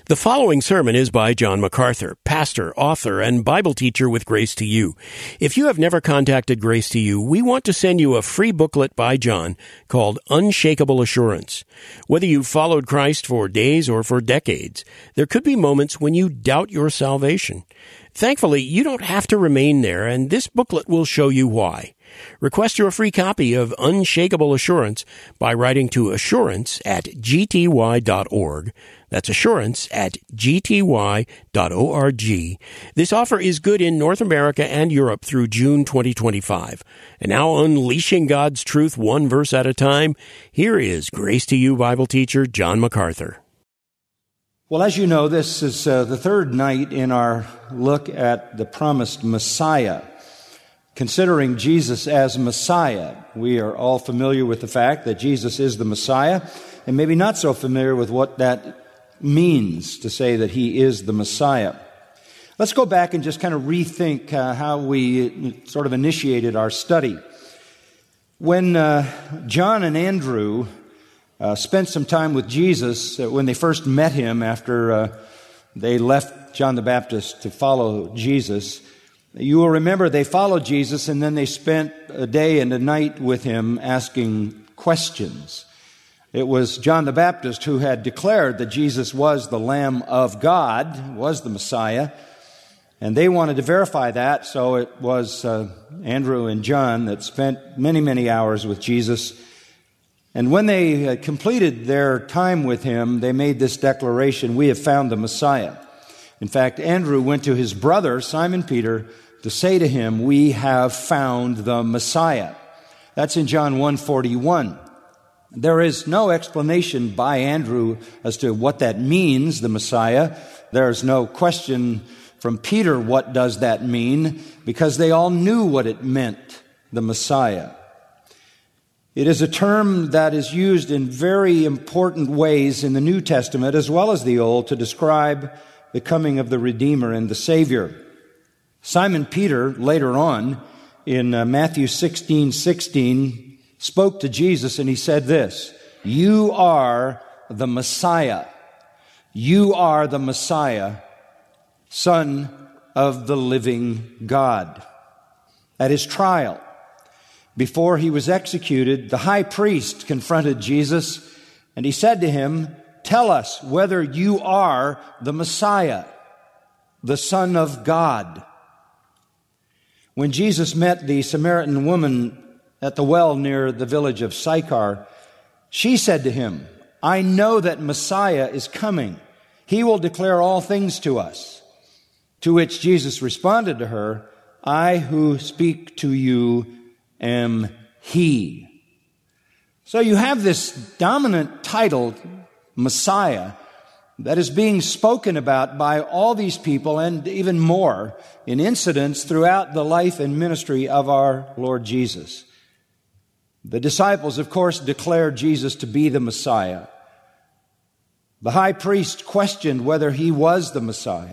The following sermon is by John MacArthur, pastor, author, and Bible teacher with Grace to You. If you have never contacted Grace to You, we want to send you a free booklet by John called Unshakable Assurance. Whether you've followed Christ for days or for decades, there could be moments when you doubt your salvation. Thankfully, you don't have to remain there, and this booklet will show you why. Request your free copy of Unshakable Assurance by writing to assurance@gty.org. That's assurance@gty.org. This offer is good in North America and Europe through June 2025. And now, unleashing God's truth one verse at a time, here is Grace to You Bible teacher John MacArthur. Well, as you know, this is the third night in our look at the promised Messiah. Considering Jesus as Messiah, we are all familiar with the fact that Jesus is the Messiah, and maybe not so familiar with what that means to say that He is the Messiah. Let's go back and just kind of rethink how we sort of initiated our study. When John and Andrew spent some time with Jesus when they first met Him after they left John the Baptist to follow Jesus, you will remember they followed Jesus and then they spent a day and a night with Him asking questions. It was John the Baptist who had declared that Jesus was the Lamb of God, was the Messiah, and they wanted to verify that, so it was Andrew and John that spent many, many hours with Jesus. And when they completed their time with Him, they made this declaration: we have found the Messiah. In fact, Andrew went to his brother, Simon Peter, to say to him, we have found the Messiah. That's in John 1:41. There is no explanation by Andrew as to what that means, the Messiah. There's no question from Peter, what does that mean? Because they all knew what it meant, the Messiah. It is a term that is used in very important ways in the New Testament as well as the Old to describe the coming of the Redeemer and the Savior. Simon Peter, later on, in Matthew 16:16, spoke to Jesus and he said this: you are the Messiah. You are the Messiah, Son of the living God. At His trial, before He was executed, the high priest confronted Jesus and he said to Him, tell us whether you are the Messiah, the Son of God. When Jesus met the Samaritan woman at the well near the village of Sychar, she said to Him, I know that Messiah is coming. He will declare all things to us. To which Jesus responded to her, I who speak to you am He. So you have this dominant title, Messiah, that is being spoken about by all these people and even more in incidents throughout the life and ministry of our Lord Jesus. The disciples, of course, declared Jesus to be the Messiah. The high priest questioned whether He was the Messiah.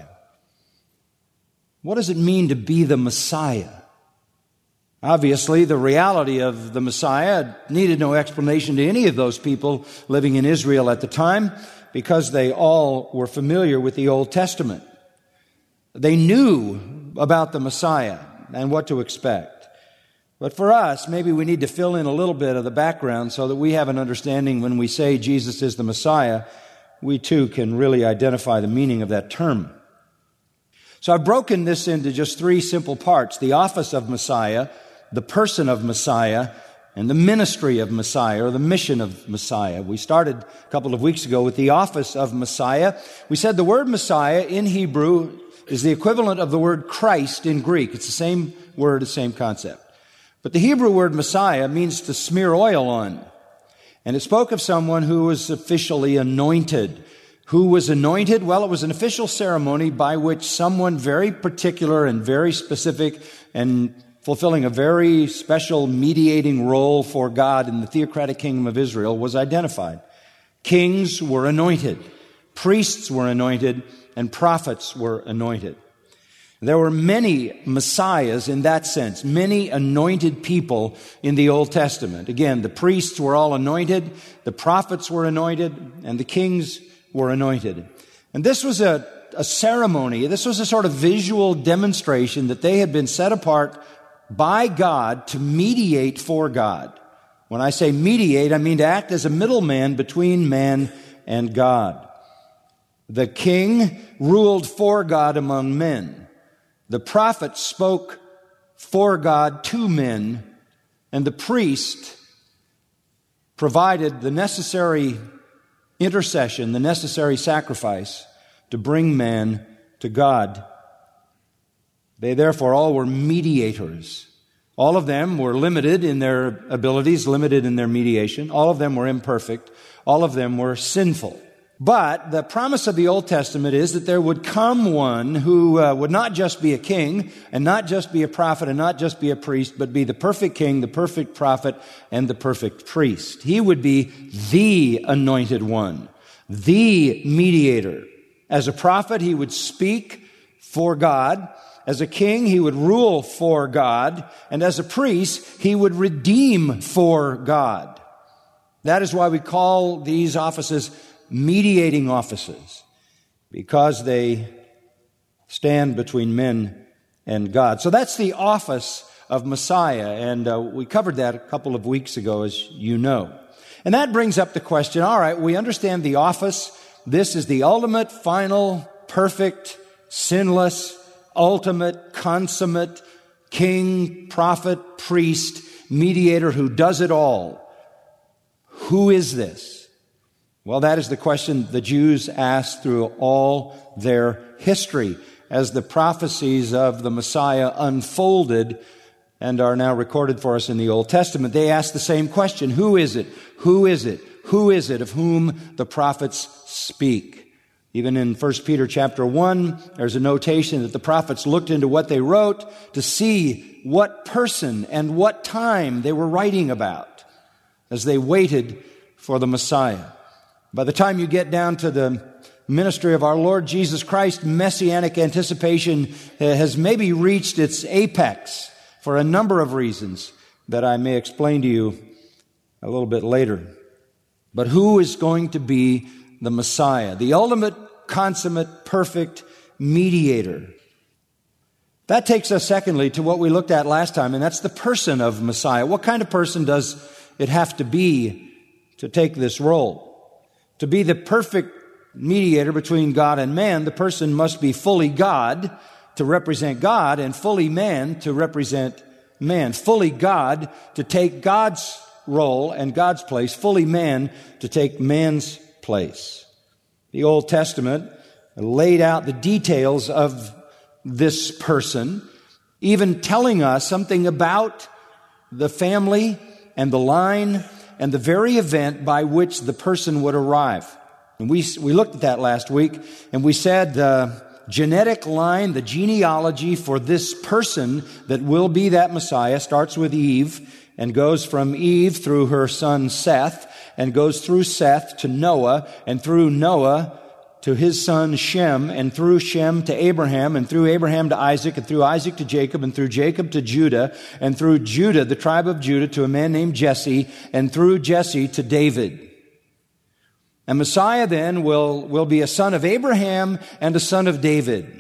What does it mean to be the Messiah? Obviously, the reality of the Messiah needed no explanation to any of those people living in Israel at the time, because they all were familiar with the Old Testament. They knew about the Messiah and what to expect. But for us, maybe we need to fill in a little bit of the background so that we have an understanding when we say Jesus is the Messiah, we too can really identify the meaning of that term. So I've broken this into just three simple parts: the office of Messiah, the person of Messiah, and the ministry of Messiah, or the mission of Messiah. We started a couple of weeks ago with the office of Messiah. We said the word Messiah in Hebrew is the equivalent of the word Christ in Greek. It's the same word, the same concept. But the Hebrew word Messiah means to smear oil on. And it spoke of someone who was officially anointed. Who was anointed? Well, it was an official ceremony by which someone very particular and very specific and fulfilling a very special mediating role for God in the theocratic kingdom of Israel was identified. Kings were anointed, priests were anointed, and prophets were anointed. There were many messiahs in that sense, many anointed people in the Old Testament. Again, the priests were all anointed, the prophets were anointed, and the kings were anointed. And this was a ceremony. This was a sort of visual demonstration that they had been set apart by God to mediate for God. When I say mediate, I mean to act as a middleman between man and God. The king ruled for God among men. The prophet spoke for God to men, and the priest provided the necessary intercession, the necessary sacrifice to bring man to God. They therefore all were mediators. All of them were limited in their abilities, limited in their mediation. All of them were imperfect. All of them were sinful. But the promise of the Old Testament is that there would come one who would not just be a king and not just be a prophet and not just be a priest, but be the perfect king, the perfect prophet, and the perfect priest. He would be the anointed one, the mediator. As a prophet, he would speak for God. As a king, he would rule for God. And as a priest, he would redeem for God. That is why we call these offices mediating offices, because they stand between men and God. So that's the office of Messiah, and we covered that a couple of weeks ago, as you know. And that brings up the question, all right, we understand the office. This is the ultimate, final, perfect, sinless, ultimate, consummate king, prophet, priest, mediator who does it all. Who is this? Well, that is the question the Jews asked through all their history as the prophecies of the Messiah unfolded and are now recorded for us in the Old Testament. They asked the same question. Who is it? Who is it? Who is it of whom the prophets speak? Even in 1 Peter chapter 1, there's a notation that the prophets looked into what they wrote to see what person and what time they were writing about as they waited for the Messiah. By the time you get down to the ministry of our Lord Jesus Christ, messianic anticipation has maybe reached its apex for a number of reasons that I may explain to you a little bit later. But who is going to be the Messiah, the ultimate, consummate, perfect mediator? That takes us, secondly, to what we looked at last time, and that's the person of Messiah. What kind of person does it have to be to take this role? To be the perfect mediator between God and man, the person must be fully God to represent God and fully man to represent man. Fully God to take God's role and God's place, fully man to take man's place. The Old Testament laid out the details of this person, even telling us something about the family and the line and the very event by which the person would arrive. And we looked at that last week, and we said the genetic line, the genealogy for this person that will be that Messiah starts with Eve and goes from Eve through her son Seth and goes through Seth to Noah and through Noah to his son Shem, and through Shem to Abraham, and through Abraham to Isaac, and through Isaac to Jacob, and through Jacob to Judah, and through Judah, the tribe of Judah, to a man named Jesse, and through Jesse to David. And Messiah then will be a son of Abraham and a son of David.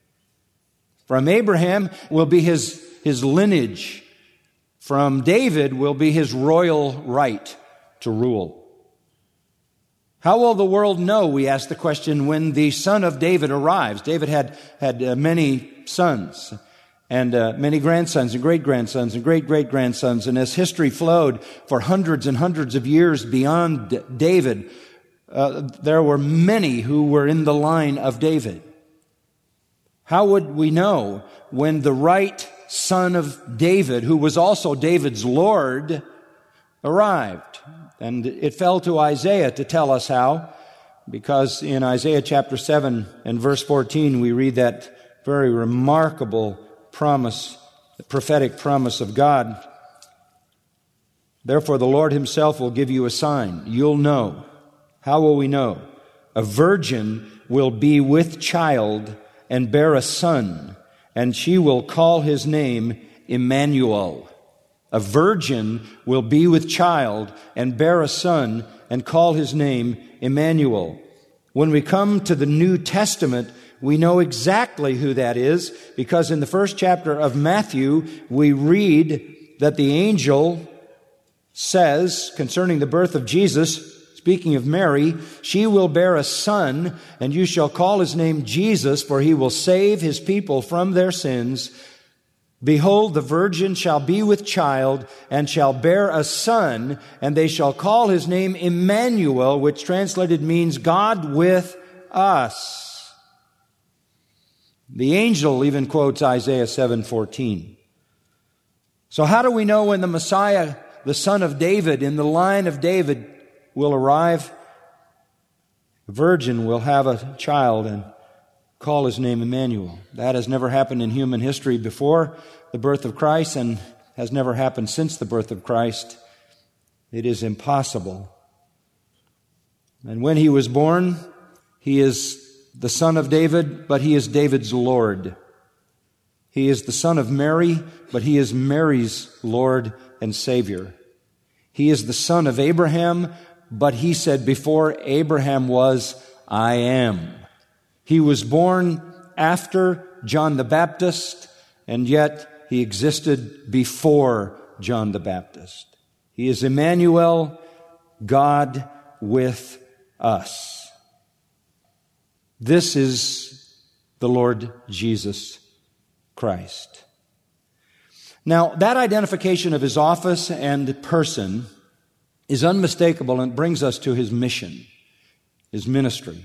From Abraham will be his lineage. From David will be his royal right to rule. How will the world know, we ask the question, when the son of David arrives? David had many sons and many grandsons and great-grandsons and great-great-grandsons. And as history flowed for hundreds and hundreds of years beyond David, there were many who were in the line of David. How would we know when the right son of David, who was also David's Lord, arrived? And it fell to Isaiah to tell us how, because in Isaiah chapter 7 and verse 14, we read that very remarkable promise, the prophetic promise of God. Therefore, the Lord himself will give you a sign. You'll know. How will we know? A virgin will be with child and bear a son, and she will call his name Emmanuel. A virgin will be with child and bear a son and call his name Emmanuel. When we come to the New Testament, we know exactly who that is, because in the first chapter of Matthew, we read that the angel says concerning the birth of Jesus, speaking of Mary, she will bear a son, and you shall call his name Jesus, for he will save his people from their sins. Behold, the virgin shall be with child, and shall bear a son, and they shall call his name Emmanuel, which translated means God with us. The angel even quotes Isaiah 7:14. So how do we know when the Messiah, the son of David, in the line of David, will arrive? The virgin will have a child and call his name Emmanuel. That has never happened in human history before the birth of Christ, and has never happened since the birth of Christ. It is impossible. And when he was born, he is the son of David, but he is David's Lord. He is the son of Mary, but he is Mary's Lord and Savior. He is the son of Abraham, but he said, before Abraham was, I am. He was born after John the Baptist, and yet he existed before John the Baptist. He is Emmanuel, God with us. This is the Lord Jesus Christ. Now, that identification of his office and person is unmistakable, and brings us to his mission, his ministry.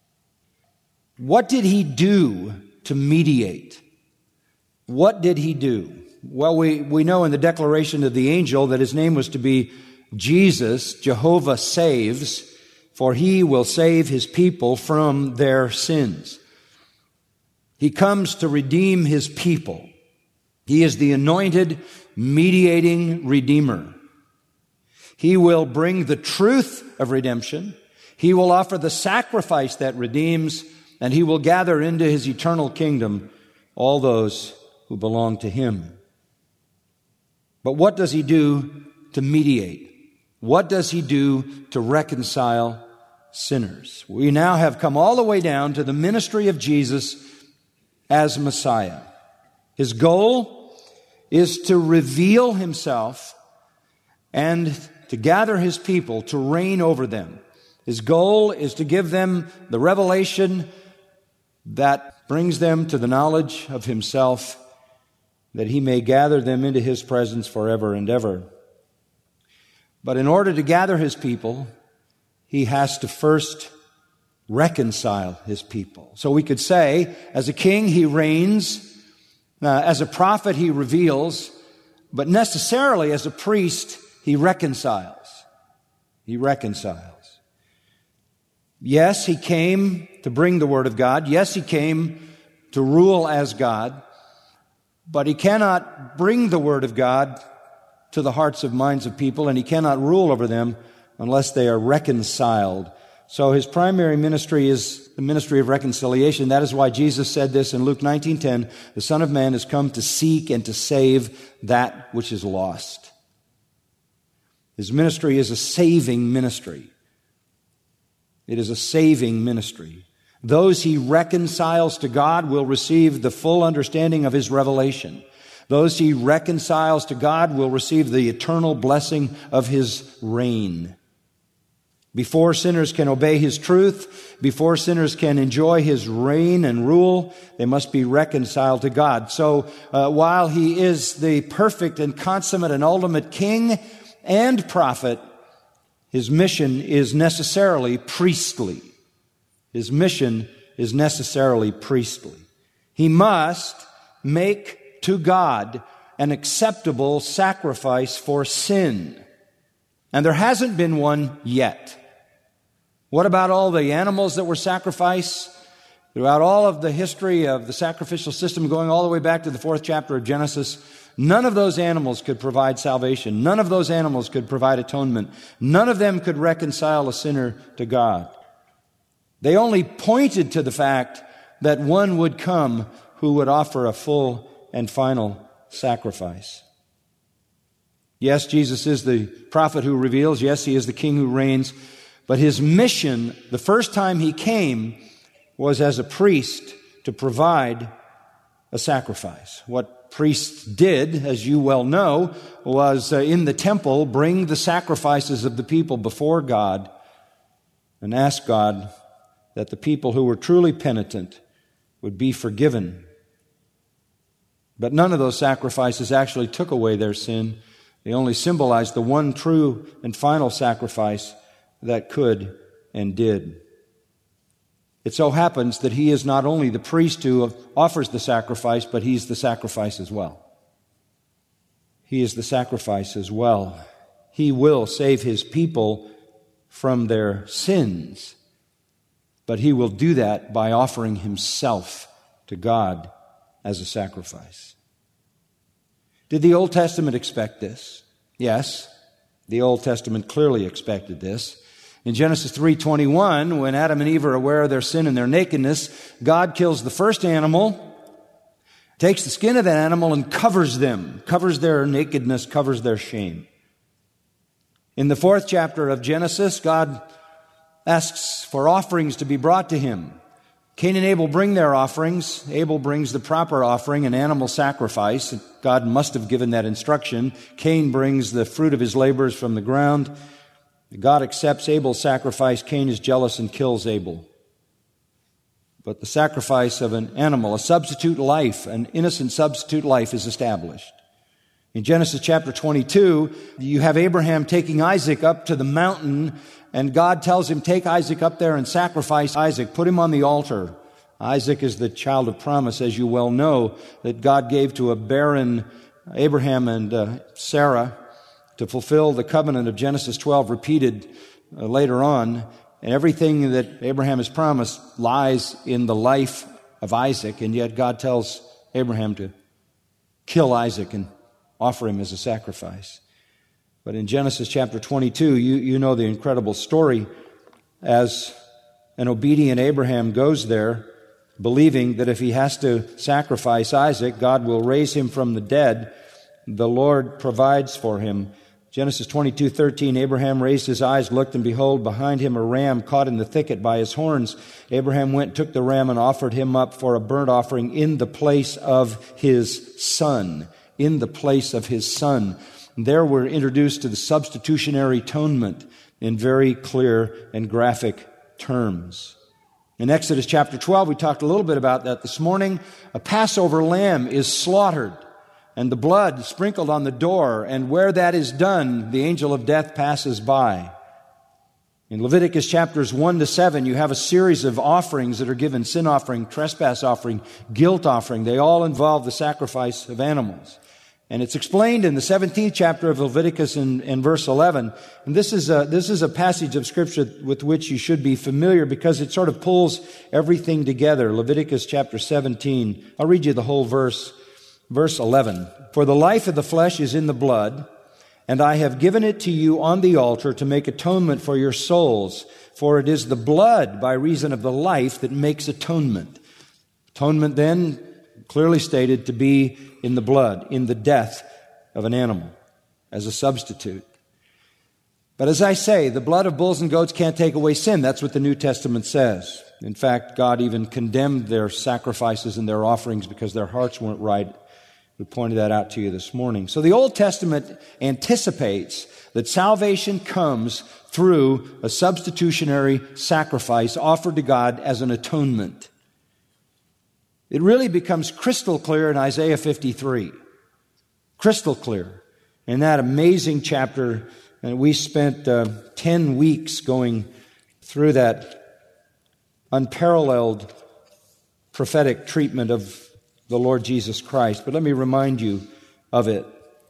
What did he do to mediate? What did he do? Well, we know in the declaration of the angel that his name was to be Jesus, Jehovah saves, for he will save his people from their sins. He comes to redeem his people. He is the anointed, mediating Redeemer. He will bring the truth of redemption. He will offer the sacrifice that redeems, and he will gather into his eternal kingdom all those who belong to him. But what does he do to mediate? What does he do to reconcile sinners? We now have come all the way down to the ministry of Jesus as Messiah. His goal is to reveal himself and to gather his people to reign over them. His goal is to give them the revelation that brings them to the knowledge of himself, that he may gather them into his presence forever and ever. But in order to gather his people, he has to first reconcile his people. So we could say, as a king, he reigns. As a prophet, he reveals. But necessarily, as a priest, he reconciles. He reconciles. Yes, he came to bring the Word of God. Yes, he came to rule as God. But he cannot bring the Word of God to the hearts and minds of people, and he cannot rule over them unless they are reconciled. So his primary ministry is the ministry of reconciliation. That is why Jesus said this in Luke 19:10, the Son of Man has come to seek and to save that which is lost. His ministry is a saving ministry. It is a saving ministry. Those he reconciles to God will receive the full understanding of his revelation. Those he reconciles to God will receive the eternal blessing of his reign. Before sinners can obey his truth, before sinners can enjoy his reign and rule, they must be reconciled to God. So while he is the perfect and consummate and ultimate king and prophet, his mission is necessarily priestly. His mission is necessarily priestly. He must make to God an acceptable sacrifice for sin. And there hasn't been one yet. What about all the animals that were sacrificed? Throughout all of the history of the sacrificial system, going all the way back to the 4th chapter of Genesis, none of those animals could provide salvation. None of those animals could provide atonement. None of them could reconcile a sinner to God. They only pointed to the fact that one would come who would offer a full and final sacrifice. Yes, Jesus is the prophet who reveals. Yes, he is the king who reigns. But his mission, the first time he came, was as a priest to provide a sacrifice. What priests did, as you well know, was in the temple bring the sacrifices of the people before God and ask God that the people who were truly penitent would be forgiven. But none of those sacrifices actually took away their sin. They only symbolized the one true and final sacrifice that could and did. It so happens that he is not only the priest who offers the sacrifice, but he's the sacrifice as well. He is the sacrifice as well. He will save his people from their sins, but he will do that by offering himself to God as a sacrifice. Did the Old Testament expect this? Yes, the Old Testament clearly expected this. In Genesis 3:21, when Adam and Eve are aware of their sin and their nakedness, God kills the first animal, takes the skin of that animal and covers them, covers their nakedness, covers their shame. In the 4th chapter of Genesis, God asks for offerings to be brought to him. Cain and Abel bring their offerings. Abel brings the proper offering, an animal sacrifice. God must have given that instruction. Cain brings the fruit of his labors from the ground. God accepts Abel's sacrifice. Cain is jealous and kills Abel. But the sacrifice of an animal, a substitute life, an innocent substitute life, is established. In Genesis chapter 22, you have Abraham taking Isaac up to the mountain, and God tells him, take Isaac up there and sacrifice Isaac. Put him on the altar. Isaac is the child of promise, as you well know, that God gave to a barren Abraham and Sarah to fulfill the covenant of Genesis 12 repeated later on. And everything that Abraham has promised lies in the life of Isaac, and yet God tells Abraham to kill Isaac and offer him as a sacrifice. But in Genesis chapter 22, you know the incredible story as an obedient Abraham goes there, believing that if he has to sacrifice Isaac, God will raise him from the dead. The Lord provides for him. Genesis 22:13, Abraham raised his eyes, looked, and behold, behind him a ram caught in the thicket by his horns. Abraham went, took the ram, and offered him up for a burnt offering in the place of his son. In the place of his son. And there we're introduced to the substitutionary atonement in very clear and graphic terms. In Exodus chapter 12, we talked a little bit about that this morning. A Passover lamb is slaughtered, and the blood sprinkled on the door, and where that is done, the angel of death passes by. In Leviticus chapters 1 to 7, you have a series of offerings that are given: sin offering, trespass offering, guilt offering. They all involve the sacrifice of animals. And it's explained in the 17th chapter of Leviticus in verse 11. And this is a passage of Scripture with which you should be familiar because it sort of pulls everything together. Leviticus chapter 17. I'll read you the whole verse. Verse 11. For the life of the flesh is in the blood, and I have given it to you on the altar to make atonement for your souls. For it is the blood by reason of the life that makes atonement. Atonement then, clearly stated to be in the blood, in the death of an animal, as a substitute. But as I say, the blood of bulls and goats can't take away sin. That's what the New Testament says. In fact, God even condemned their sacrifices and their offerings because their hearts weren't right. We pointed that out to you this morning. So the Old Testament anticipates that salvation comes through a substitutionary sacrifice offered to God as an atonement. It really becomes crystal clear in Isaiah 53. Crystal clear. In that amazing chapter, and we spent 10 weeks going through that unparalleled prophetic treatment of the Lord Jesus Christ. But let me remind you of it.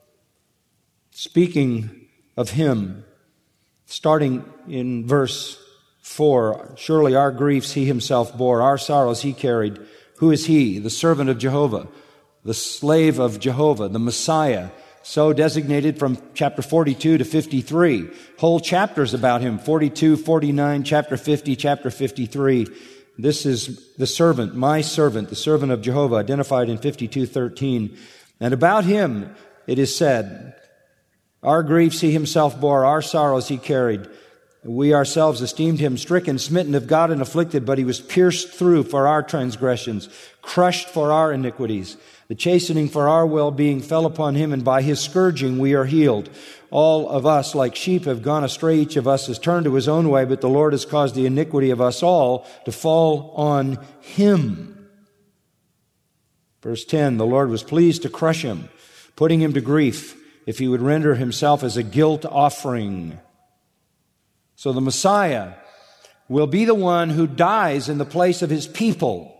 Speaking of Him, starting in verse 4, surely our griefs He Himself bore, our sorrows He carried. Who is He? The servant of Jehovah, the slave of Jehovah, the Messiah, so designated from chapter 42 to 53. Whole chapters about Him, 42, 49, chapter 50, chapter 53. This is the servant, my servant, the servant of Jehovah, identified in 52:13. And about Him it is said, our griefs He Himself bore, our sorrows He carried. We ourselves esteemed him stricken, smitten of God, and afflicted, but he was pierced through for our transgressions, crushed for our iniquities. The chastening for our well-being fell upon him, and by his scourging we are healed. All of us, like sheep, have gone astray. Each of us has turned to his own way, but the Lord has caused the iniquity of us all to fall on him. Verse 10, the Lord was pleased to crush him, putting him to grief, if he would render himself as a guilt offering. So the Messiah will be the one who dies in the place of his people.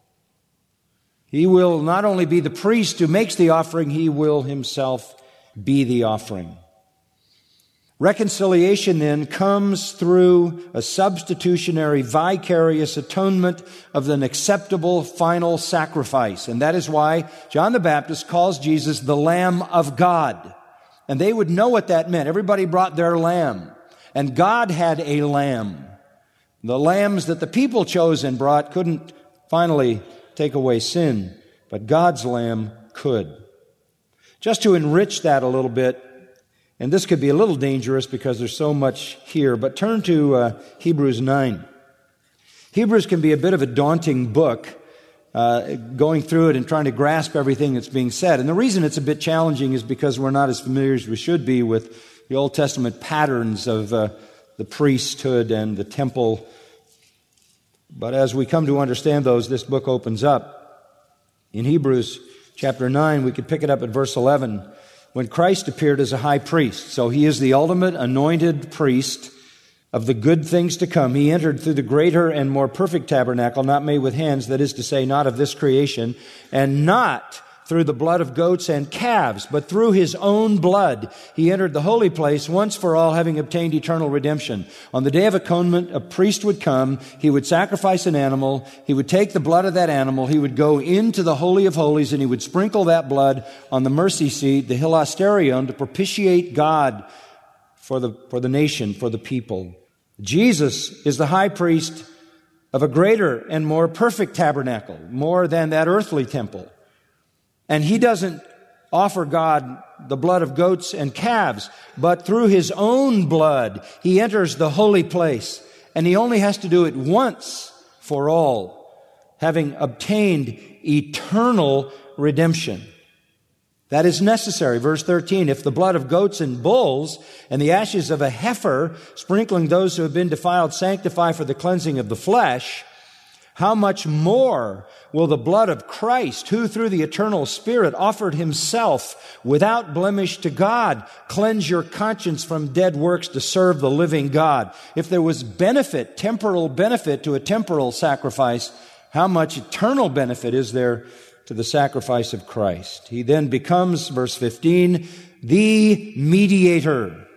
He will not only be the priest who makes the offering, he will himself be the offering. Reconciliation then comes through a substitutionary, vicarious atonement of an acceptable final sacrifice. And that is why John the Baptist calls Jesus the Lamb of God. And they would know what that meant. Everybody brought their lamb. And God had a lamb. The lambs that the people chose and brought couldn't finally take away sin, but God's lamb could. Just to enrich that a little bit, and this could be a little dangerous because there's so much here, but turn to Hebrews 9. Hebrews can be a bit of a daunting book, going through it and trying to grasp everything that's being said. And the reason it's a bit challenging is because we're not as familiar as we should be with the Old Testament patterns of the priesthood and the temple. But as we come to understand those, this book opens up. In Hebrews chapter 9, we could pick it up at verse 11. When Christ appeared as a high priest, so he is the ultimate anointed priest of the good things to come, he entered through the greater and more perfect tabernacle, not made with hands, that is to say, not of this creation, and not through the blood of goats and calves, but through his own blood he entered the holy place once for all, having obtained eternal redemption. On the day of atonement, a priest would come, he would sacrifice an animal, he would take the blood of that animal, he would go into the Holy of Holies, and he would sprinkle that blood on the mercy seat, the hilasterion, to propitiate God for the nation, for the people. Jesus is the high priest of a greater and more perfect tabernacle, more than that earthly temple. And he doesn't offer God the blood of goats and calves, but through his own blood, he enters the holy place. And he only has to do it once for all, having obtained eternal redemption. That is necessary. Verse 13, if the blood of goats and bulls and the ashes of a heifer, sprinkling those who have been defiled, sanctify for the cleansing of the flesh, how much more will the blood of Christ, who through the eternal Spirit offered himself without blemish to God, cleanse your conscience from dead works to serve the living God? If there was benefit, temporal benefit to a temporal sacrifice, how much eternal benefit is there to the sacrifice of Christ? He then becomes, verse 15, the mediator,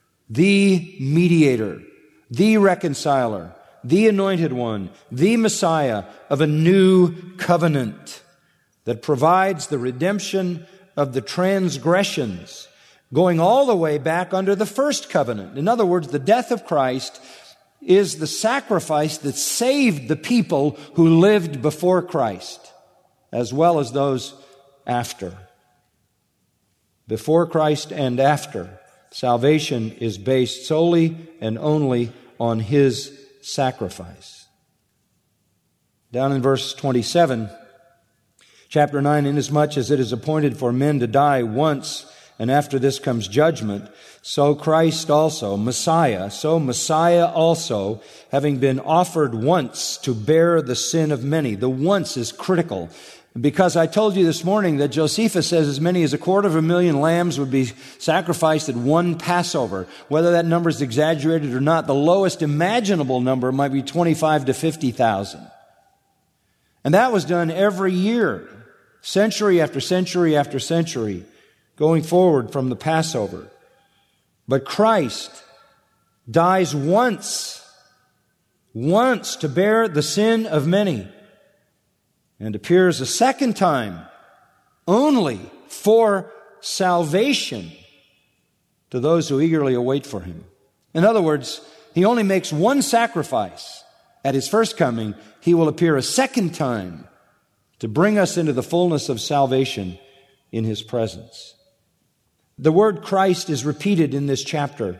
the reconciler, the anointed one, the Messiah of a new covenant that provides the redemption of the transgressions, going all the way back under the first covenant. In other words, the death of Christ is the sacrifice that saved the people who lived before Christ, as well as those after. Before Christ and after, salvation is based solely and only on his sacrifice. Down in verse 27, chapter 9, inasmuch as it is appointed for men to die once, and after this comes judgment, so Christ also, Messiah also, having been offered once to bear the sin of many. The once is critical. Because I told you this morning that Josephus says as many as 250,000 lambs would be sacrificed at one Passover. Whether that number is exaggerated or not, the lowest imaginable number might be 25 to 50,000. And that was done every year, century after century after century, going forward from the Passover. But Christ dies once to bear the sin of many, and appears a second time only for salvation to those who eagerly await for him. In other words, he only makes one sacrifice. At his first coming, he will appear a second time to bring us into the fullness of salvation in his presence. The word Christ is repeated in this chapter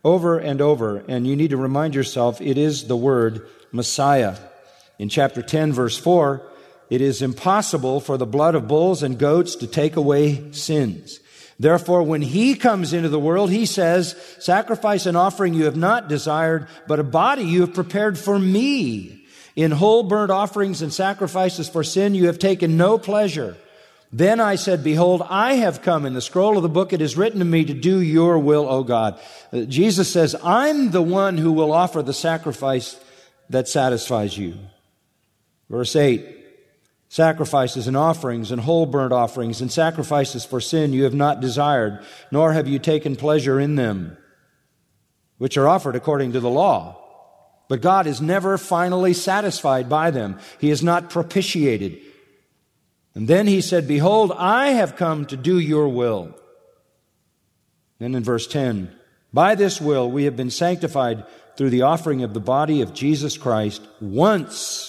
over and over, and you need to remind yourself it is the word Messiah. In chapter 10, verse 4, it is impossible for the blood of bulls and goats to take away sins. Therefore, when He comes into the world, He says, sacrifice and offering you have not desired, but a body you have prepared for me. In whole burnt offerings and sacrifices for sin you have taken no pleasure. Then I said, behold, I have come. In the scroll of the book it is written to me to do your will, O God. Jesus says, I'm the one who will offer the sacrifice that satisfies you. Verse 8, sacrifices and offerings and whole burnt offerings and sacrifices for sin you have not desired, nor have you taken pleasure in them, which are offered according to the law. But God is never finally satisfied by them. He is not propitiated. And then He said, behold, I have come to do your will. Then in verse 10, by this will we have been sanctified through the offering of the body of Jesus Christ once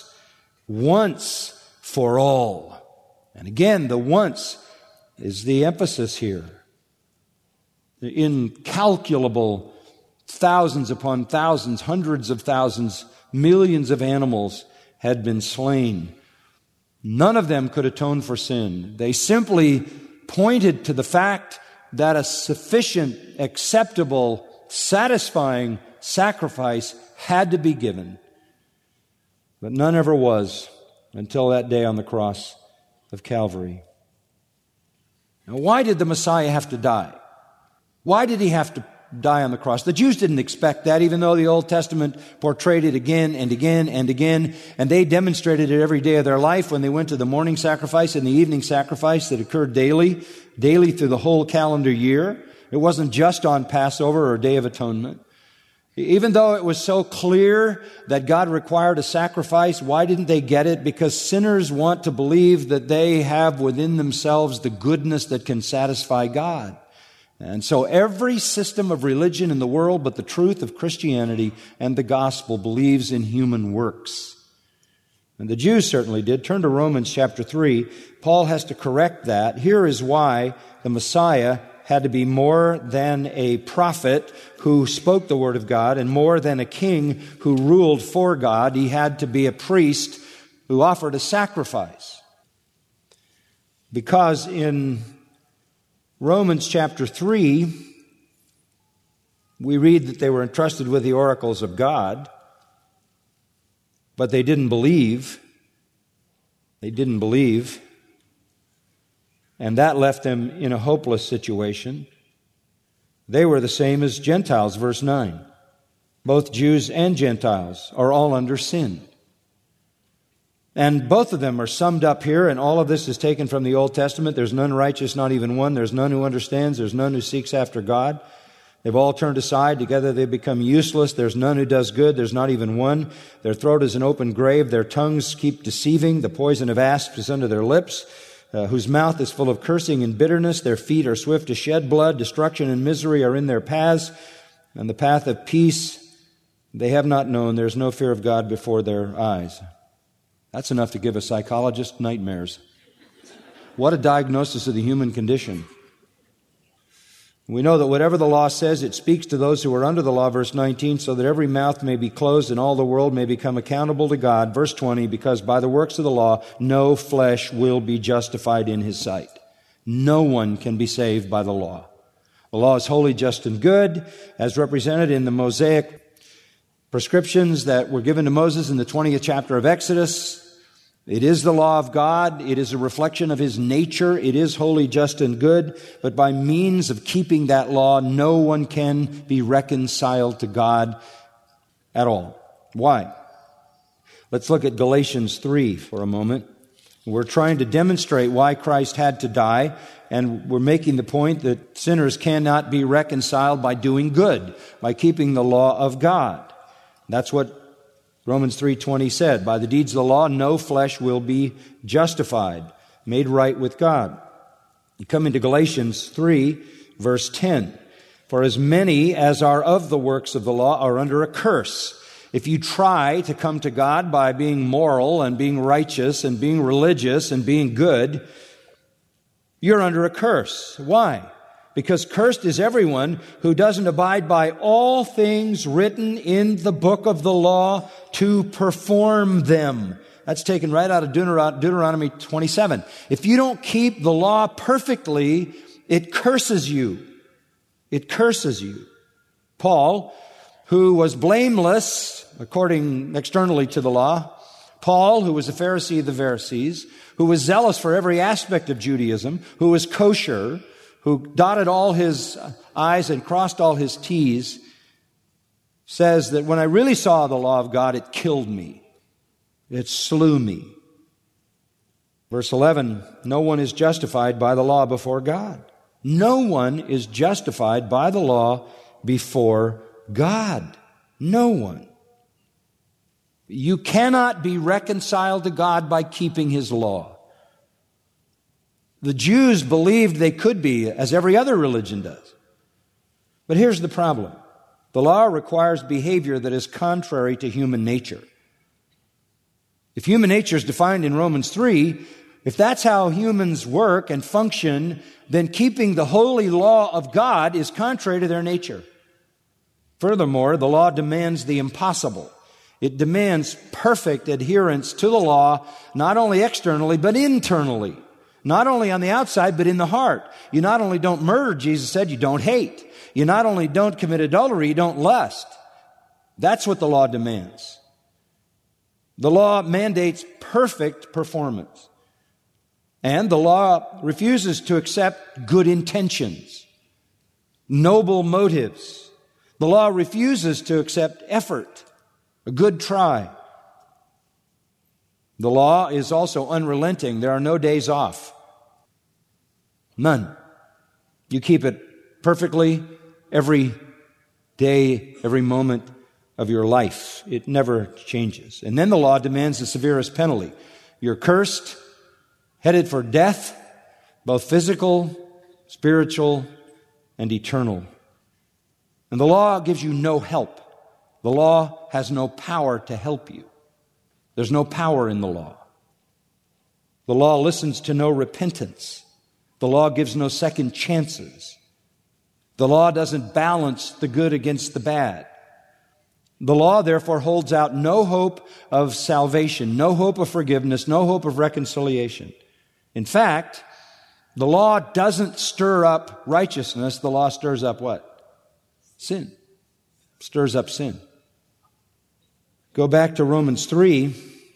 for all. And again, the once is the emphasis here. The incalculable thousands upon thousands, hundreds of thousands, millions of animals had been slain. None of them could atone for sin. They simply pointed to the fact that a sufficient, acceptable, satisfying sacrifice had to be given. But none ever was until that day on the cross of Calvary. Now, why did the Messiah have to die? Why did He have to die on the cross? The Jews didn't expect that, even though the Old Testament portrayed it again and again and again, and they demonstrated it every day of their life when they went to the morning sacrifice and the evening sacrifice that occurred daily through the whole calendar year. It wasn't just on Passover or Day of Atonement. Even though it was so clear that God required a sacrifice, why didn't they get it? Because sinners want to believe that they have within themselves the goodness that can satisfy God. And so every system of religion in the world but the truth of Christianity and the gospel believes in human works. And the Jews certainly did. Turn to Romans chapter 3. Paul has to correct that. Here is why the Messiah had to be more than a prophet who spoke the word of God and more than a king who ruled for God. He had to be a priest who offered a sacrifice. Because in Romans chapter 3, we read that they were entrusted with the oracles of God, but they didn't believe. They didn't believe. And that left them in a hopeless situation. They were the same as Gentiles, verse 9. Both Jews and Gentiles are all under sin. And both of them are summed up here, and all of this is taken from the Old Testament. There's none righteous, not even one. There's none who understands. There's none who seeks after God. They've all turned aside. Together they become useless. There's none who does good. There's not even one. Their throat is an open grave. Their tongues keep deceiving. The poison of asps is under their lips, whose mouth is full of cursing and bitterness. Their feet are swift to shed blood. Destruction and misery are in their paths. And the path of peace they have not known. There's no fear of God before their eyes. That's enough to give a psychologist nightmares. What a diagnosis of the human condition. We know that whatever the law says, it speaks to those who are under the law, verse 19, so that every mouth may be closed and all the world may become accountable to God. Verse 20, because by the works of the law, no flesh will be justified in His sight. No one can be saved by the law. The law is holy, just, and good, as represented in the Mosaic prescriptions that were given to Moses in the 20th chapter of Exodus. It is the law of God. It is a reflection of His nature. It is holy, just, and good. But by means of keeping that law, no one can be reconciled to God at all. Why? Let's look at Galatians 3 for a moment. We're trying to demonstrate why Christ had to die, and we're making the point that sinners cannot be reconciled by doing good, by keeping the law of God. That's what Romans 3:20 said, by the deeds of the law, no flesh will be justified, made right with God. You come into Galatians 3, verse 10. For as many as are of the works of the law are under a curse. If you try to come to God by being moral and being righteous and being religious and being good, you're under a curse. Why? because cursed is everyone who doesn't abide by all things written in the book of the law to perform them. That's taken right out of Deuteronomy 27. If you don't keep the law perfectly, it curses you. It curses you. Paul, who was blameless according externally to the law, Paul, who was a Pharisee of the Pharisees, who was zealous for every aspect of Judaism, who was kosher, who dotted all his I's and crossed all his T's, says that when I really saw the law of God, it killed me. It slew me. Verse 11, no one is justified by the law before God. No one is justified by the law before God. No one. You cannot be reconciled to God by keeping His law. The Jews believed they could be, as every other religion does. But here's the problem. The law requires behavior that is contrary to human nature. If human nature is defined in Romans 3, if that's how humans work and function, then keeping the holy law of God is contrary to their nature. Furthermore, the law demands the impossible. It demands perfect adherence to the law, not only externally, but internally. Not only on the outside, but in the heart. You not only don't murder, Jesus said, you don't hate. You not only don't commit adultery, you don't lust. That's what the law demands. The law mandates perfect performance. And the law refuses to accept good intentions, noble motives. The law refuses to accept effort, a good try. The law is also unrelenting. There are no days off. None. You keep it perfectly every day, every moment of your life. It never changes. And then the law demands the severest penalty. You're cursed, headed for death, both physical, spiritual, and eternal. And the law gives you no help. The law has no power to help you. There's no power in the law. The law listens to no repentance. The law gives no second chances. The law doesn't balance the good against the bad. The law, therefore, holds out no hope of salvation, no hope of forgiveness, no hope of reconciliation. In fact, the law doesn't stir up righteousness. The law stirs up what? Sin. Stirs up sin. Go back to Romans 3,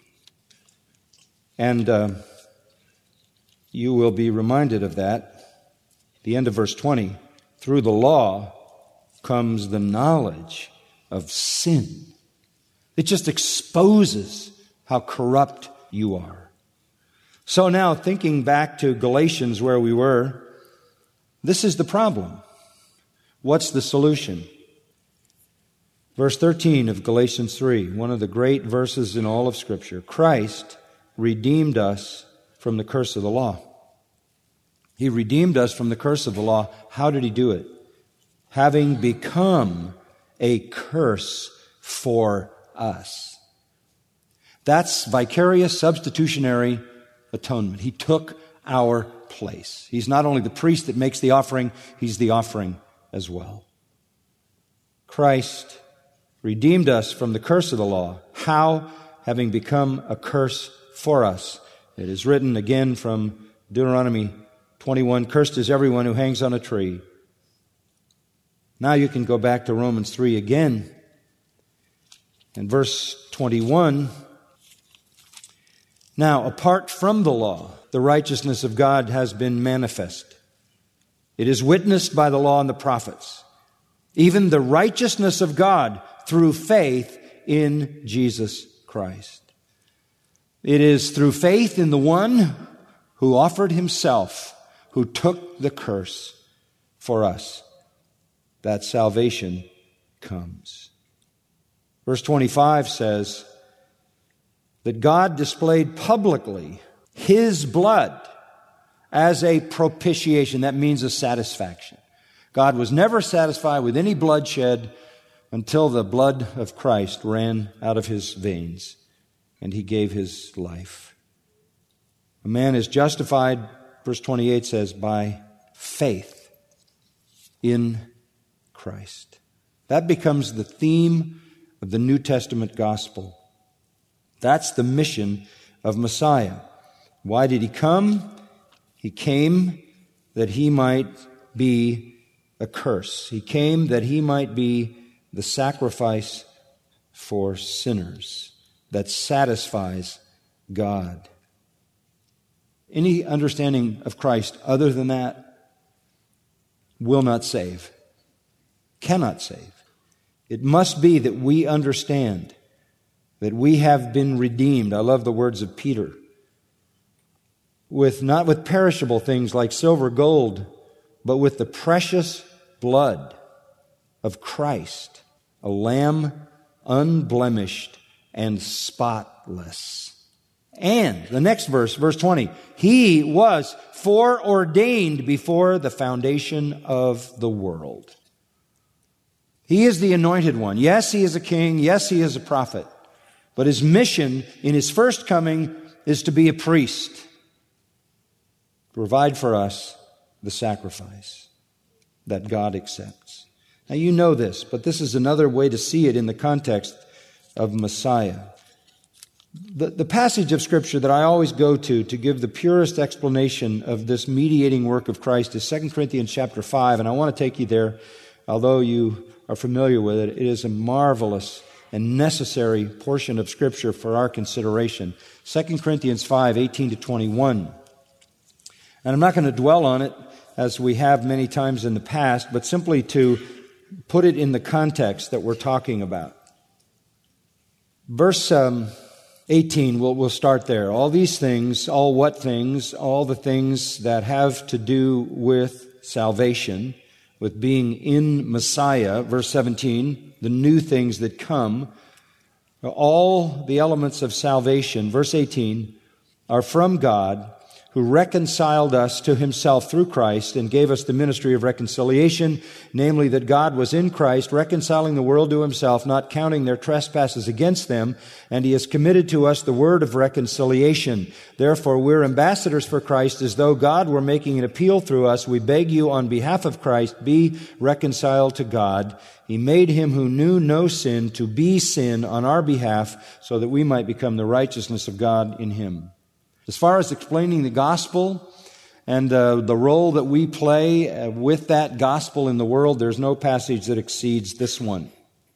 and you will be reminded of that. The end of verse 20. Through the law comes the knowledge of sin. It just exposes how corrupt you are. So now, thinking back to Galatians where we were, this is the problem. What's the solution? Verse 13 of Galatians 3, one of the great verses in all of Scripture. Christ redeemed us from the curse of the law. He redeemed us from the curse of the law. How did He do it? Having become a curse for us. That's vicarious substitutionary atonement. He took our place. He's not only the priest that makes the offering, He's the offering as well. Christ redeemed us from the curse of the law. How? Having become a curse for us. It is written again from Deuteronomy 21, cursed is everyone who hangs on a tree. Now you can go back to Romans 3 again. And verse 21, now apart from the law, the righteousness of God has been manifest. It is witnessed by the law and the prophets, even the righteousness of God through faith in Jesus Christ. It is through faith in the one who offered Himself, who took the curse for us, that salvation comes. Verse 25 says that God displayed publicly His blood as a propitiation. That means a satisfaction. God was never satisfied with any bloodshed until the blood of Christ ran out of His veins and He gave His life. A man is justified, verse 28 says, by faith. in Christ. That becomes the theme of the New Testament gospel. That's the mission of Messiah. Why did he come? He came that he might be a curse. He came that he might be the sacrifice for sinners that satisfies God. Any understanding of Christ other than that will not save, cannot save. It must be that we understand that we have been redeemed. I love the words of Peter. Not with perishable things like silver, gold, but with the precious blood of Christ, a lamb unblemished and spotless. And the next verse, verse 20, he was foreordained before the foundation of the world. He is the anointed one. Yes, he is a king. Yes, he is a prophet. But his mission in his first coming is to be a priest. Provide for us the sacrifice that God accepts. Now you know this, but this is another way to see it in the context of Messiah. The passage of Scripture that I always go to give the purest explanation of this mediating work of Christ is 2 Corinthians chapter 5, and I want to take you there, although you are familiar with it. It is a marvelous and necessary portion of Scripture for our consideration. 2 Corinthians 5, 18 to 21. And I'm not going to dwell on it as we have many times in the past, but simply to put it in the context that we're talking about. Verse 18, we'll start there. All these things, all what things? All the things that have to do with salvation, with being in Messiah. Verse 17, the new things that come. All the elements of salvation, verse 18, are from God, who reconciled us to himself through Christ and gave us the ministry of reconciliation, namely that God was in Christ, reconciling the world to himself, not counting their trespasses against them, and he has committed to us the word of reconciliation. Therefore, we're ambassadors for Christ, as though God were making an appeal through us. We beg you on behalf of Christ, be reconciled to God. He made him who knew no sin to be sin on our behalf, so that we might become the righteousness of God in him. As far as explaining the gospel and the role that we play with that gospel in the world, there's no passage that exceeds this one.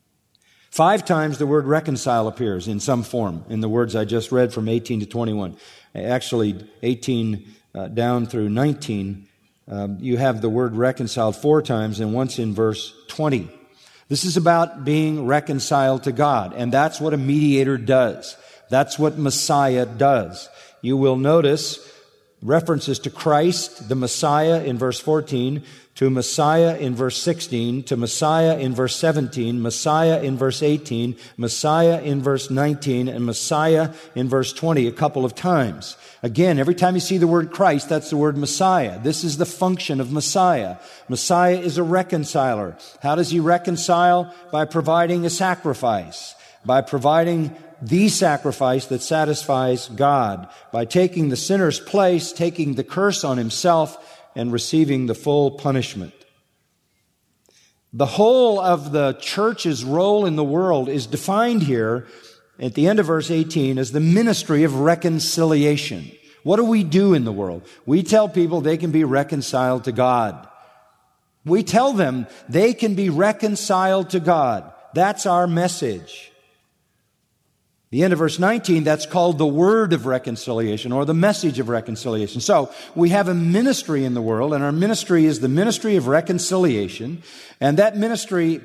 5 times the word reconcile appears in some form in the words I just read from 18 to 21. Actually, 18 down through 19, you have the word reconciled 4 times and once in verse 20. This is about being reconciled to God, and that's what a mediator does. That's what Messiah does. You will notice references to Christ, the Messiah, in verse 14, to Messiah in verse 16, to Messiah in verse 17, Messiah in verse 18, Messiah in verse 19, and Messiah in verse 20 a couple of times. Again, every time you see the word Christ, that's the word Messiah. This is the function of Messiah. Messiah is a reconciler. How does he reconcile? By providing a sacrifice, by providing the sacrifice that satisfies God, by taking the sinner's place, taking the curse on himself, and receiving the full punishment. The whole of the church's role in the world is defined here at the end of verse 18 as the ministry of reconciliation. What do we do in the world? We tell people they can be reconciled to God. We tell them they can be reconciled to God. That's our message. The end of verse 19, that's called the word of reconciliation or the message of reconciliation. So we have a ministry in the world, and our ministry is the ministry of reconciliation. And that ministry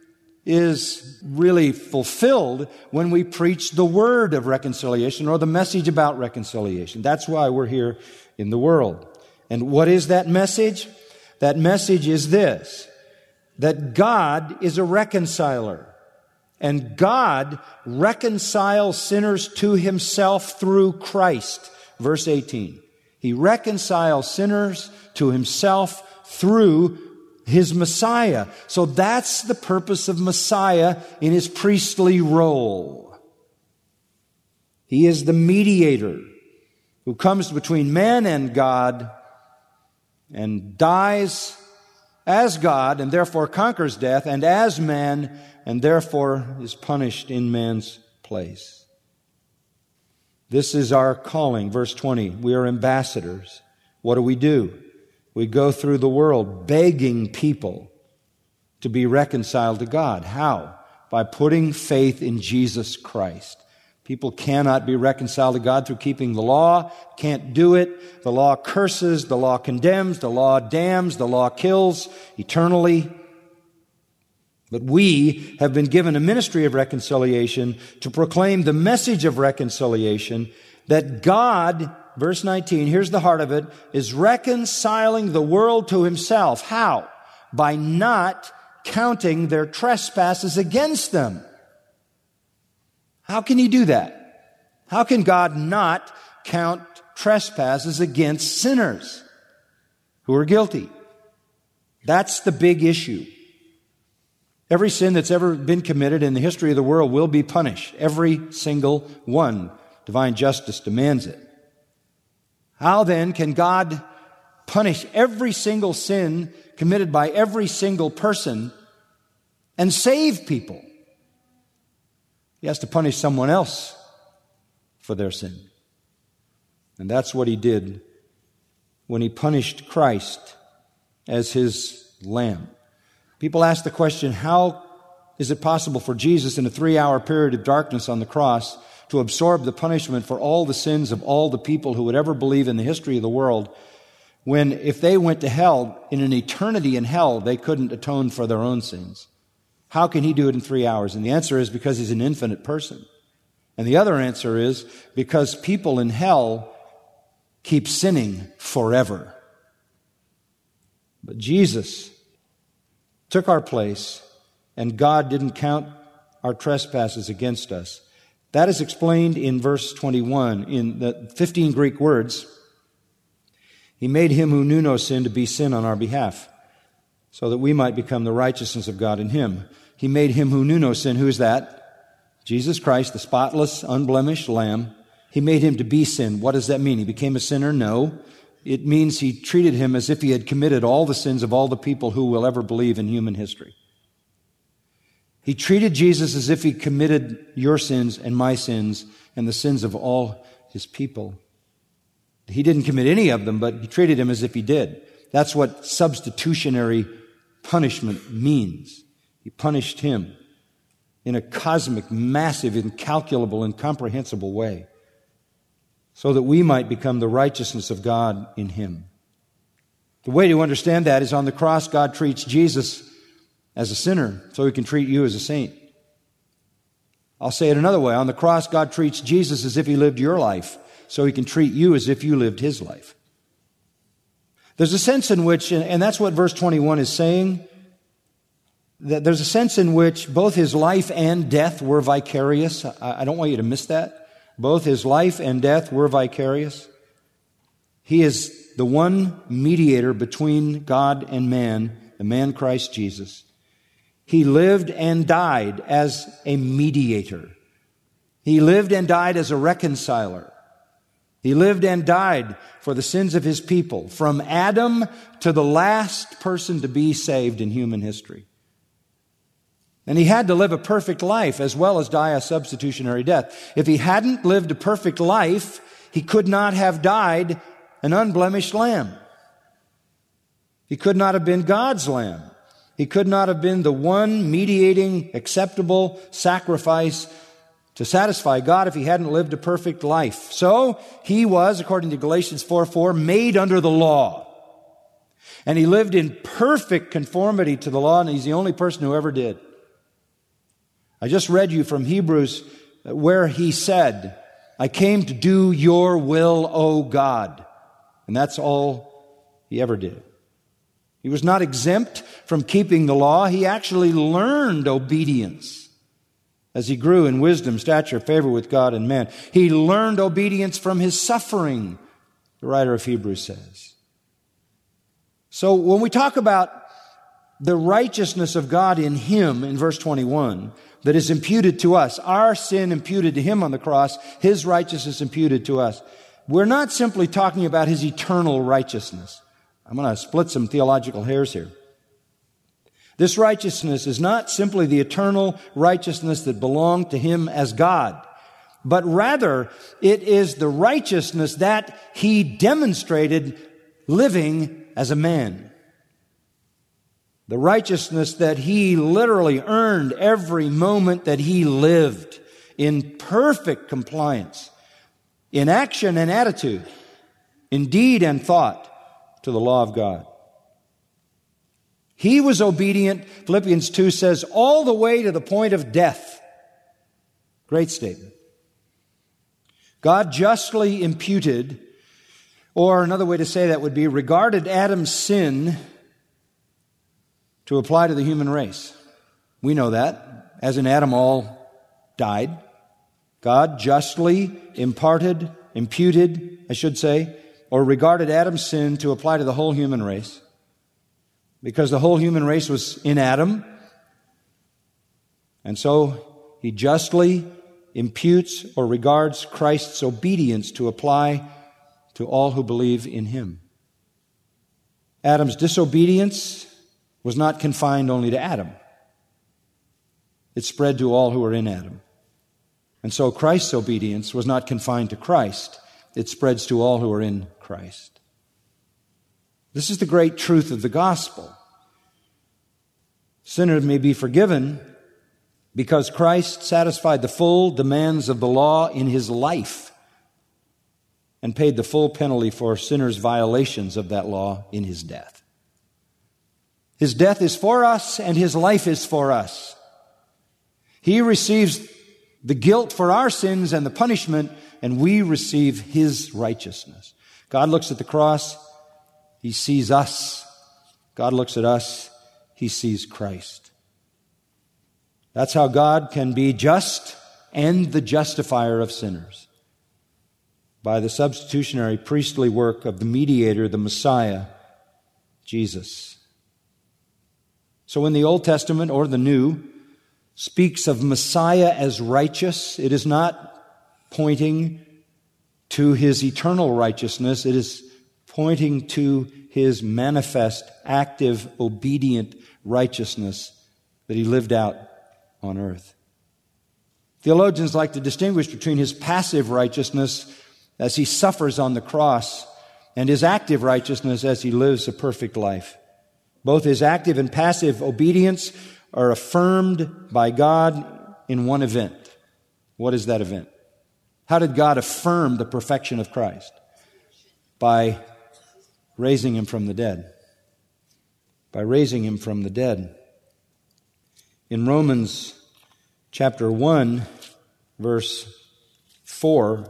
is really fulfilled when we preach the word of reconciliation or the message about reconciliation. That's why we're here in the world. And what is that message? That message is this, that God is a reconciler. And God reconciles sinners to himself through Christ. Verse 18. He reconciles sinners to himself through his Messiah. So that's the purpose of Messiah in his priestly role. He is the mediator who comes between man and God and dies as God and therefore conquers death, and as man and therefore is punished in man's place. This is our calling. Verse 20, we are ambassadors. What do? We go through the world begging people to be reconciled to God. How? By putting faith in Jesus Christ. People cannot be reconciled to God through keeping the law, can't do it. The law curses, the law condemns, the law damns, the law kills eternally. But we have been given a ministry of reconciliation to proclaim the message of reconciliation, that God, verse 19, here's the heart of it, is reconciling the world to Himself. How? By not counting their trespasses against them. How can He do that? How can God not count trespasses against sinners who are guilty? That's the big issue. Every sin that's ever been committed in the history of the world will be punished. Every single one. Divine justice demands it. How then can God punish every single sin committed by every single person and save people? He has to punish someone else for their sin. And that's what He did when He punished Christ as His lamb. People ask the question, how is it possible for Jesus in a 3-hour period of darkness on the cross to absorb the punishment for all the sins of all the people who would ever believe in the history of the world, when if they went to hell, in an eternity in hell, they couldn't atone for their own sins? How can He do it in 3 hours? And the answer is because He's an infinite person. And the other answer is because people in hell keep sinning forever. But Jesus took our place, and God didn't count our trespasses against us. That is explained in verse 21 in the 15 Greek words. He made Him who knew no sin to be sin on our behalf, so that we might become the righteousness of God in Him. He made Him who knew no sin. Who is that? Jesus Christ, the spotless, unblemished Lamb. He made Him to be sin. What does that mean? He became a sinner? No. It means He treated Him as if He had committed all the sins of all the people who will ever believe in human history. He treated Jesus as if He committed your sins and my sins and the sins of all His people. He didn't commit any of them, but He treated Him as if He did. That's what substitutionary punishment means. He punished Him in a cosmic, massive, incalculable, incomprehensible way, so that we might become the righteousness of God in Him. The way to understand that is on the cross, God treats Jesus as a sinner, so He can treat you as a saint. I'll say it another way. On the cross, God treats Jesus as if He lived your life, so He can treat you as if you lived His life. There's a sense in which, and that's what verse 21 is saying, that there's a sense in which both His life and death were vicarious. I don't want you to miss that. Both His life and death were vicarious. He is the one mediator between God and man, the man Christ Jesus. He lived and died as a mediator. He lived and died as a reconciler. He lived and died for the sins of His people, from Adam to the last person to be saved in human history. And He had to live a perfect life as well as die a substitutionary death. If He hadn't lived a perfect life, He could not have died an unblemished lamb. He could not have been God's lamb. He could not have been the one mediating, acceptable sacrifice to satisfy God if He hadn't lived a perfect life. So He was, according to Galatians 4:4, made under the law. And He lived in perfect conformity to the law, and He's the only person who ever did. I just read you from Hebrews where He said, I came to do your will, O God. And that's all He ever did. He was not exempt from keeping the law. He actually learned obedience as He grew in wisdom, stature, favor with God and man. He learned obedience from His suffering, the writer of Hebrews says. So when we talk about the righteousness of God in Him, in verse 21, that is imputed to us, our sin imputed to Him on the cross, His righteousness imputed to us, we're not simply talking about His eternal righteousness. I'm going to split some theological hairs here. This righteousness is not simply the eternal righteousness that belonged to Him as God, but rather it is the righteousness that He demonstrated living as a man. The righteousness that He literally earned every moment that He lived in perfect compliance, in action and attitude, in deed and thought to the law of God. He was obedient, Philippians 2 says, all the way to the point of death. Great statement. God justly imputed, or another way to say that would be regarded Adam's sin to apply to the human race. We know that. As in Adam, all died. God justly imputed, or regarded Adam's sin to apply to the whole human race. Because the whole human race was in Adam. And so He justly imputes or regards Christ's obedience to apply to all who believe in Him. Adam's disobedience was not confined only to Adam. It spread to all who were in Adam. And so Christ's obedience was not confined to Christ. It spreads to all who are in Christ. This is the great truth of the gospel. Sinners may be forgiven because Christ satisfied the full demands of the law in His life and paid the full penalty for sinners' violations of that law in His death. His death is for us and His life is for us. He receives the guilt for our sins and the punishment, and we receive His righteousness. God looks at the cross, He sees us. God looks at us, He sees Christ. That's how God can be just and the justifier of sinners. By the substitutionary priestly work of the mediator, the Messiah, Jesus. So when the Old Testament or the New speaks of Messiah as righteous, it is not pointing to His eternal righteousness. It is pointing to His manifest, active, obedient righteousness that He lived out on earth. Theologians like to distinguish between His passive righteousness as He suffers on the cross and His active righteousness as He lives a perfect life. Both His active and passive obedience are affirmed by God in one event. What is that event? How did God affirm the perfection of Christ? By raising Him from the dead. By raising Him from the dead. In Romans chapter 1, verse 4,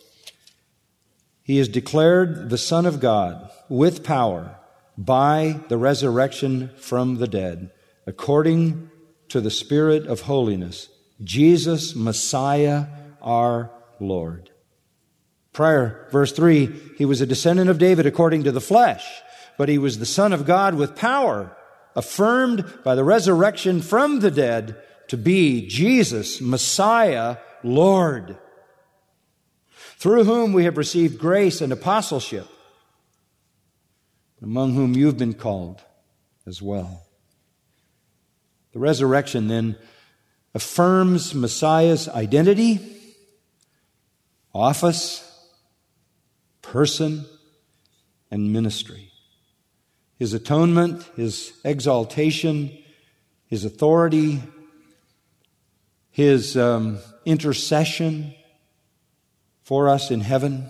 He is declared the Son of God with power by the resurrection from the dead, according to the Spirit of holiness, Jesus, Messiah, our Lord. Prior, verse 3, He was a descendant of David according to the flesh, but He was the Son of God with power, affirmed by the resurrection from the dead to be Jesus, Messiah, Lord, through whom we have received grace and apostleship, among whom you've been called as well. The resurrection then affirms Messiah's identity, office, person, and ministry. His atonement, His exaltation, His authority, His intercession for us in heaven,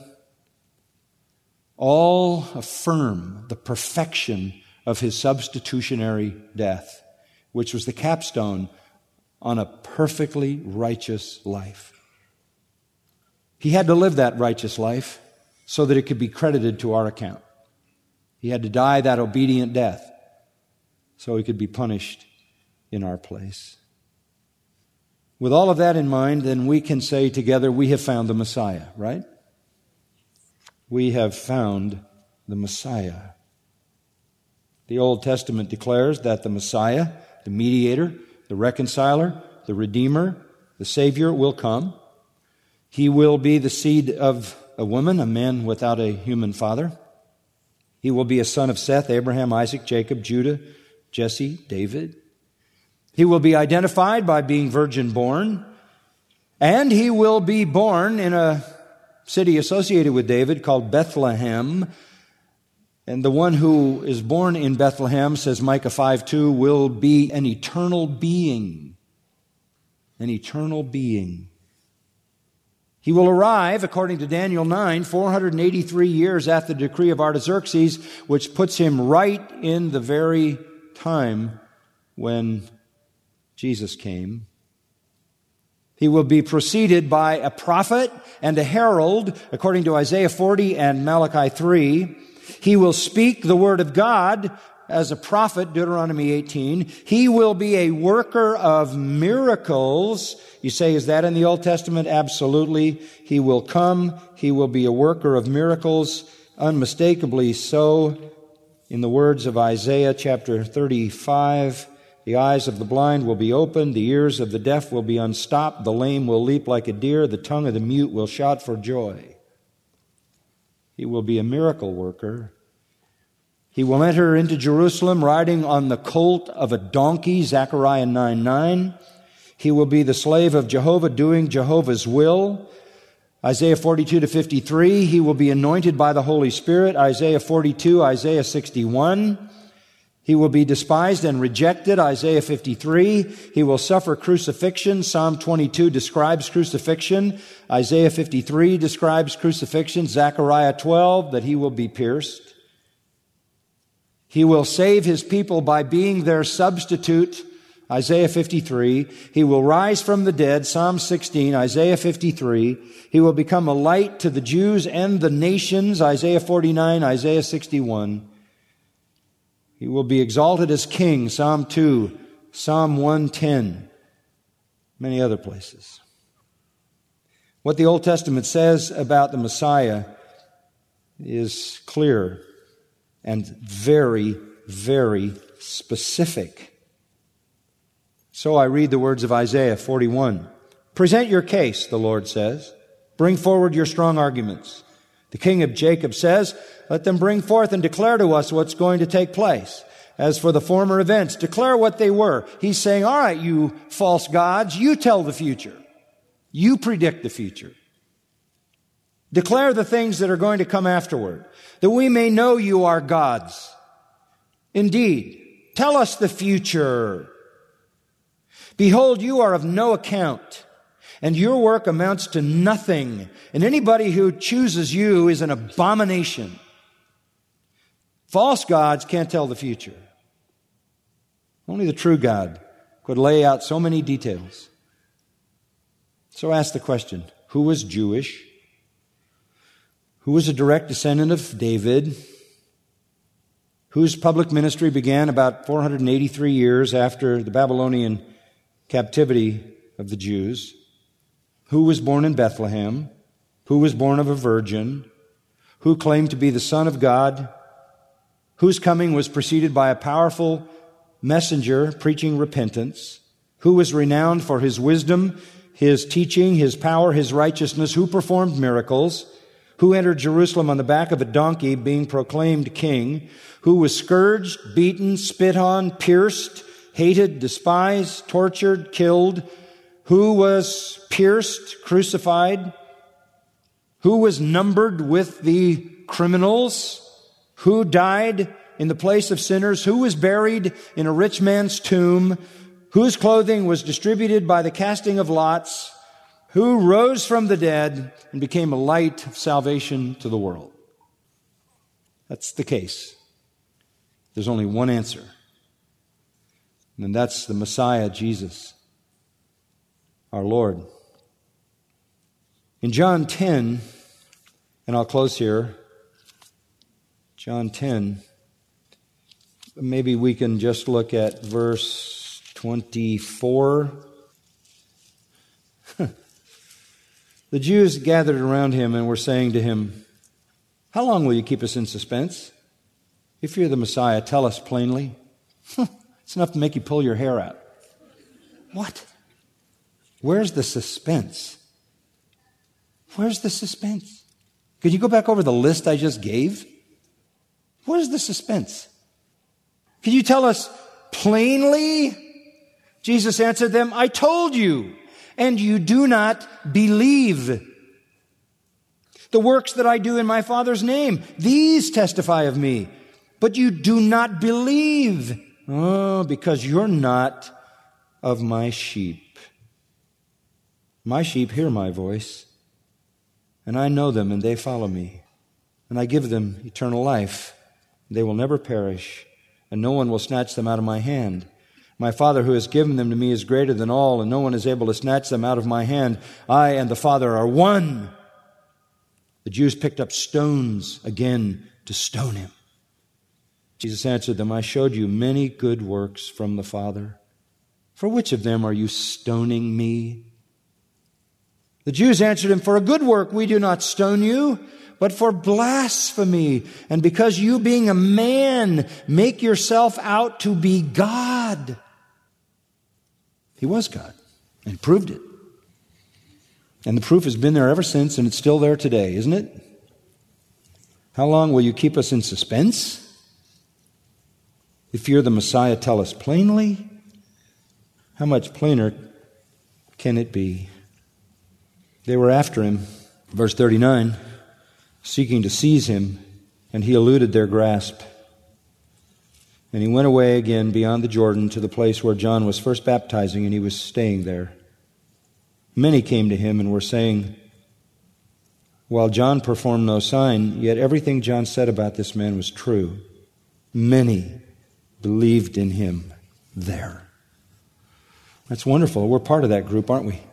all affirm the perfection of His substitutionary death, which was the capstone on a perfectly righteous life. He had to live that righteous life so that it could be credited to our account. He had to die that obedient death so He could be punished in our place. With all of that in mind, then we can say together, we have found the Messiah, right? We have found the Messiah. The Old Testament declares that the Messiah, the mediator, the reconciler, the Redeemer, the Savior will come. He will be the seed of a woman, a man without a human father. He will be a son of Seth, Abraham, Isaac, Jacob, Judah, Jesse, David. He will be identified by being virgin born, and he will be born in a city associated with David called Bethlehem. And the one who is born in Bethlehem, says Micah 5:2, will be an eternal being. An eternal being. He will arrive, according to Daniel 9, 483 years after the decree of Artaxerxes, which puts him right in the very time when Jesus came. He will be preceded by a prophet and a herald, according to Isaiah 40 and Malachi 3. He will speak the word of God as a prophet, Deuteronomy 18. He will be a worker of miracles. You say, is that in the Old Testament? Absolutely. He will come. He will be a worker of miracles, unmistakably so. In the words of Isaiah chapter 35, the eyes of the blind will be opened, the ears of the deaf will be unstopped, the lame will leap like a deer, the tongue of the mute will shout for joy. He will be a miracle worker. He will enter into Jerusalem riding on the colt of a donkey, Zechariah 9:9. He will be the slave of Jehovah, doing Jehovah's will, Isaiah 42-53. He will be anointed by the Holy Spirit, Isaiah 42, Isaiah 61. He will be despised and rejected, Isaiah 53. He will suffer crucifixion. Psalm 22 describes crucifixion. Isaiah 53 describes crucifixion. Zechariah 12, that he will be pierced. He will save his people by being their substitute, Isaiah 53. He will rise from the dead, Psalm 16, Isaiah 53. He will become a light to the Jews and the nations, Isaiah 49, Isaiah 61. He will be exalted as king, Psalm 2, Psalm 110, many other places. What the Old Testament says about the Messiah is clear and very, very specific. So I read the words of Isaiah 41. Present your case, the Lord says. Bring forward your strong arguments. The King of Jacob says, let them bring forth and declare to us what's going to take place. As for the former events, declare what they were. He's saying, all right, you false gods, you tell the future. You predict the future. Declare the things that are going to come afterward, that we may know you are gods. Indeed, tell us the future. Behold, you are of no account, and your work amounts to nothing, and anybody who chooses you is an abomination. False gods can't tell the future. Only the true God could lay out so many details. So ask the question, who was Jewish? Who was a direct descendant of David? Whose public ministry began about 483 years after the Babylonian captivity of the Jews? Who was born in Bethlehem? Who was born of a virgin? Who claimed to be the Son of God? Whose coming was preceded by a powerful messenger preaching repentance? Who was renowned for his wisdom, his teaching, his power, his righteousness? Who performed miracles? Who entered Jerusalem on the back of a donkey being proclaimed king? Who was scourged, beaten, spit on, pierced, hated, despised, tortured, killed? Who was pierced, crucified? Who was numbered with the criminals? Who died in the place of sinners? Who was buried in a rich man's tomb? Whose clothing was distributed by the casting of lots? Who rose from the dead and became a light of salvation to the world? That's the case. There's only one answer. And that's the Messiah, Jesus, our Lord. In John 10, and I'll close here, John 10, maybe we can just look at verse 24. The Jews gathered around him and were saying to him, how long will you keep us in suspense? If you're the Messiah, tell us plainly. It's enough to make you pull your hair out. What? Where's the suspense? Where's the suspense? Could you go back over the list I just gave? Where's the suspense? Can you tell us plainly Jesus answered them, I told you, and you do not believe. The works that I do in my Father's name, these testify of me, but you do not believe. Oh, because you're not of my sheep. My sheep hear my voice, and I know them, and they follow me. And I give them eternal life. They will never perish, and no one will snatch them out of my hand. My Father who has given them to me is greater than all, and no one is able to snatch them out of my hand. I and the Father are one. The Jews picked up stones again to stone him. Jesus answered them, I showed you many good works from the Father. For which of them are you stoning me? The Jews answered him, for a good work we do not stone you, but for blasphemy, and because you, being a man, make yourself out to be God. He was God, and proved it. And the proof has been there ever since, and it's still there today, isn't it? How long will you keep us in suspense? If you're the Messiah, tell us plainly. How much plainer can it be? They were after him, verse 39, seeking to seize him, and he eluded their grasp. And he went away again beyond the Jordan to the place where John was first baptizing, and he was staying there. Many came to him and were saying, while John performed no sign, yet everything John said about this man was true. Many believed in him there. That's wonderful. We're part of that group, aren't we?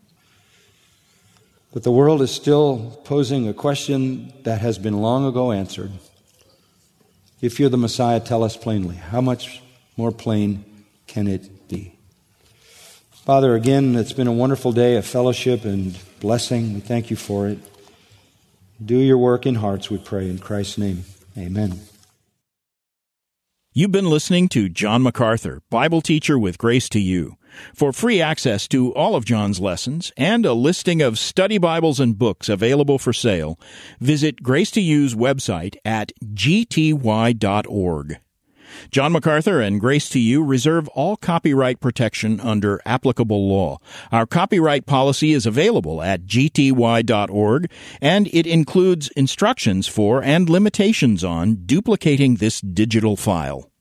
But the world is still posing a question that has been long ago answered. If you're the Messiah, tell us plainly. How much more plain can it be? Father, again, it's been a wonderful day of fellowship and blessing. We thank you for it. Do your work in hearts, we pray, in Christ's name. Amen. You've been listening to John MacArthur, Bible teacher with Grace to You. For free access to all of John's lessons and a listing of study Bibles and books available for sale, visit Grace to You's website at gty.org. John MacArthur and Grace to You reserve all copyright protection under applicable law. Our copyright policy is available at gty.org, and it includes instructions for and limitations on duplicating this digital file.